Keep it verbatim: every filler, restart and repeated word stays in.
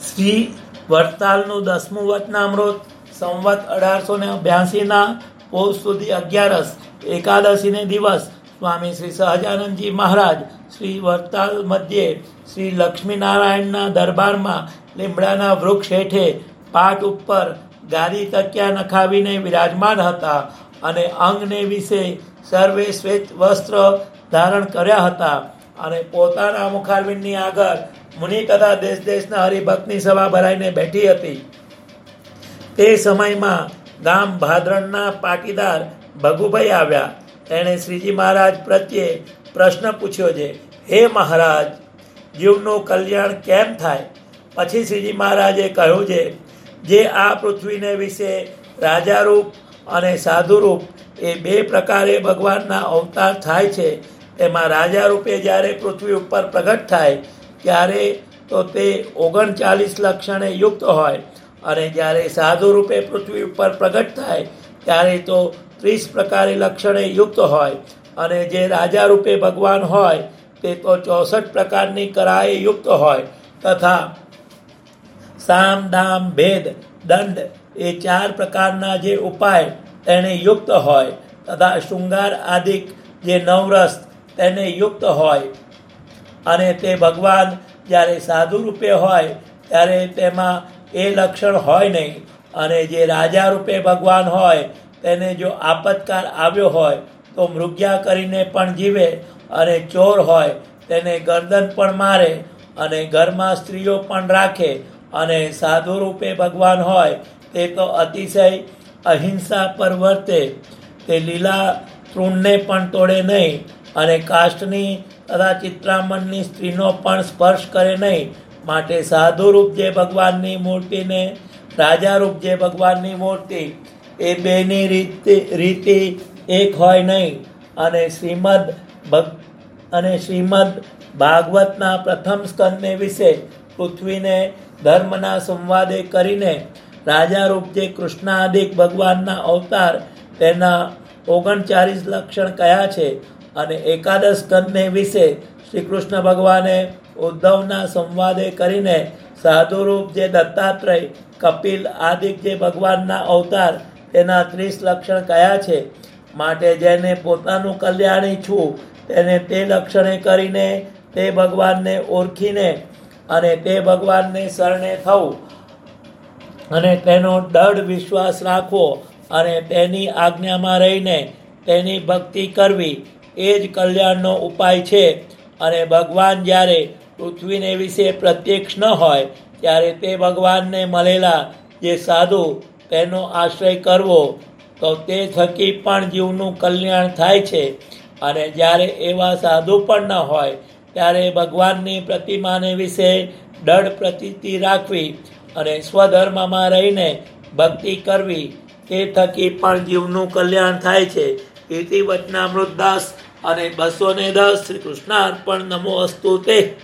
શ્રી વડતાલનું દસમું વચનામૃત સંવત અઢારસો ને બ્યાસીના પોષ સુધી અગિયારસ એકાદશીને દિવસ સ્વામી શ્રી સહજાનંદજી મહારાજ શ્રી વડતાલ મધ્યે શ્રી લક્ષ્મીનારાયણના દરબારમાં લીમડાના વૃક્ષ હેઠે પાટ ઉપર ગાદી તકિયા નખાવીને વિરાજમાન હતા અને અંગને વિશે સર્વે શ્વેત વસ્ત્ર ધારણ કર્યા હતા અને પોતાના મુખારવિંદની આગળ મુનિ તથા દેશ દેશના હરિભક્તની સભા ભરાઈને બેઠી હતી. તે સમયમાં ગામ ભાદરણના પાટીદાર ભગુભાઈ આવ્યા. તેણે શ્રીજી મહારાજ પ્રત્યે પ્રશ્ન પૂછ્યો છે, હે મહારાજ, જીવનું કલ્યાણ કેમ થાય? પછી શ્રીજી મહારાજે કહ્યું છે, જે આ પૃથ્વીને વિશે રાજારૂપ અને સાધુરૂપ એ બે પ્રકારે ભગવાનના અવતાર થાય છે. તેમાં રાજા રૂપે જ્યારે પૃથ્વી ઉપર પ્રગટ થાય ત્યારે તો તે ઓગણચાલીસ લક્ષણે યુક્ત હોય અને જ્યારે સાધુ રૂપે પૃથ્વી ઉપર પ્રગટ થાય ત્યારે તો ત્રીસ પ્રકારે લક્ષણે યુક્ત હોય અને જે રાજા રૂપે ભગવાન હોય તે તો ચોસઠ પ્રકારની કરાએ યુક્ત હોય તથા સામ દામ ભેદ દંડ એ ચાર પ્રકારના જે ઉપાય તેને યુક્ત હોય તથા શૃંગાર આદિક જે નવરસ તેને યુક્ત હોય અને તે ભગવાન જ્યારે સાધુ રૂપે હોય ત્યારે તેમાં એ લક્ષણ હોય નહીં અને જે રાજા રૂપે ભગવાન હોય તેને જો આપતકાળ આવ્યો હોય તો મૃગ્યા કરીને પણ જીવે અને ચોર હોય તેને ગરદન પણ મારે અને ઘરમાં સ્ત્રીઓ પણ રાખે અને સાધુ રૂપે ભગવાન હોય તે તો અતિશય અહિંસા પર વર્તે. તે લીલા તૃણને પણ તોડે નહીં અને કાષ્ટની તથા ચિત્રામણની સ્ત્રીનો પણ સ્પર્શ કરે નહીં. માટે સાધુરૂપ જે ભગવાનની મૂર્તિને રાજારૂપ જે ભગવાનની મૂર્તિ એ બેની રીતિ રીતિ એક હોય નહીં. અને શ્રીમદ ભગ અને શ્રીમદ ભાગવતના પ્રથમ સ્કંદને વિશે પૃથ્વીને ધર્મના સંવાદે કરીને રાજારૂપ જે કૃષ્ણાદિક ભગવાનના અવતાર તેના ઓગણચાલીસ લક્ષણ કયા છે અને એકાદશ સ્કંદને વિશે શ્રી કૃષ્ણ ભગવાને ઉદ્ધવના સંવાદે કરીને સાધુરૂપ જે દત્તાત્રેય કપિલ આદિક જે ભગવાનના અવતાર તેના ત્રીસ લક્ષણ કયા છે. માટે જેને પોતાનું કલ્યાણ ઈચ્છવું તેને તે લક્ષણે કરીને તે ભગવાનને ઓળખીને અને તે ભગવાનને શરણે થવું અને તેનો દૃઢ વિશ્વાસ રાખવો અને તેની આજ્ઞામાં રહીને તેની ભક્તિ કરવી એ જ કલ્યાણનો ઉપાય છે. અને ભગવાન જ્યારે પૃથ્વીને વિશે પ્રત્યક્ષ ન હોય ત્યારે તે ભગવાનને મળેલા જે સાધુ તેનો આશ્રય કરવો તો તે થકી પણ જીવનું કલ્યાણ થાય છે. અને જ્યારે એવા સાધુ પણ ન હોય ત્યારે ભગવાનની પ્રતિમાને વિશે દૃઢ પ્રતીતિ રાખવી અને સ્વધર્મમાં રહીને ભક્તિ કરવી તે થકી પણ જીવનું કલ્યાણ થાય છે. ઇતિ વચનામૃત દસ અને બસો ને દસ શ્રી કૃષ્ણાર્પણ નમો અસ્તુ તે.